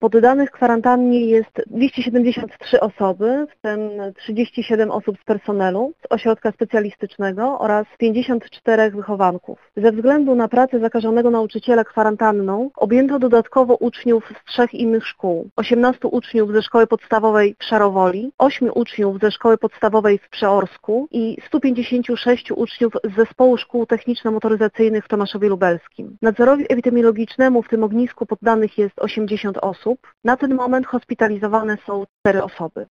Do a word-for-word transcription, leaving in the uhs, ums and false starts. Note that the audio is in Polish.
Poddanych kwarantannie jest dwieście siedemdziesiąt trzy osoby, w tym trzydzieści siedem osób z personelu z ośrodka specjalistycznego oraz pięćdziesiąt cztery wychowanków. Ze względu na pracę zakażonego nauczyciela kwarantanną objęto dodatkowo uczniów z trzech innych szkół. osiemnastu uczniów ze szkoły podstawowej w Szarowoli, ośmiu uczniów ze szkoły podstawowej w Przeorsku i stu pięćdziesięciu sześciu uczniów z zespołu szkół techniczno-motoryzacyjnych w Tomaszowie Lubelskim. Nadzorowi epidemiologicznemu w tym ognisku poddanych jest osiemdziesiąt osób. Na ten moment hospitalizowane są cztery osoby.